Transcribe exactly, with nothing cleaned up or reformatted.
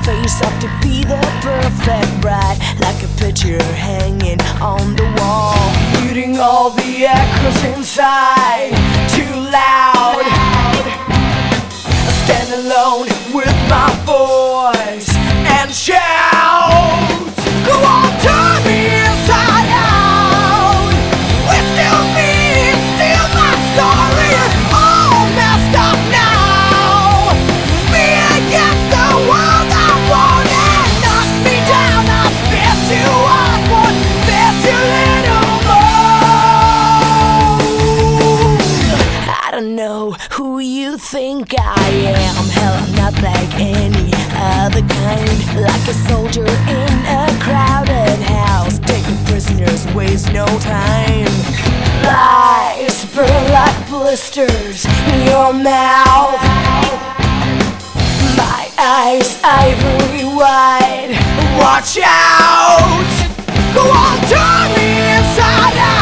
face up to be the perfect bride, like a picture hanging on the wall, muting all the echoes inside. Too loud, I stand alone with my voice and shout, go on, turn me inside out. We're still me, it's still my story, all messed up now. It's me against the world I want, and knock me down. I spit too hard, one bit too little more. I don't know who you think I am. Hell, I'm not like any other kind. Like a soldier in a crowded house, taking prisoners, waste no time. Lies burn like blisters in your mouth. My eyes ivory white. Watch out! Go on, turn me inside out.